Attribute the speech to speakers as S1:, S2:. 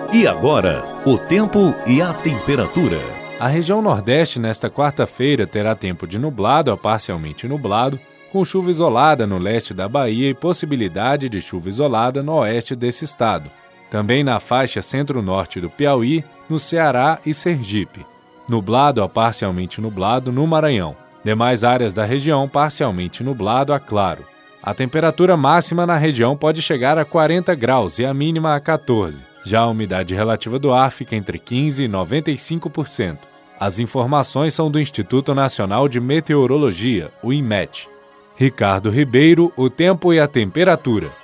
S1: E agora, o tempo e a temperatura.
S2: A região Nordeste, nesta quarta-feira, terá tempo de nublado a parcialmente nublado, com chuva isolada no leste da Bahia e possibilidade de chuva isolada no oeste desse estado. Também na faixa centro-norte do Piauí, no Ceará e Sergipe. Nublado a parcialmente nublado no Maranhão. Demais áreas da região, parcialmente nublado a claro. A temperatura máxima na região pode chegar a 40 graus e a mínima a 14. Já a umidade relativa do ar fica entre 15% e 95%. As informações são do Instituto Nacional de Meteorologia, o INMET. Ricardo Ribeiro, o tempo e a temperatura.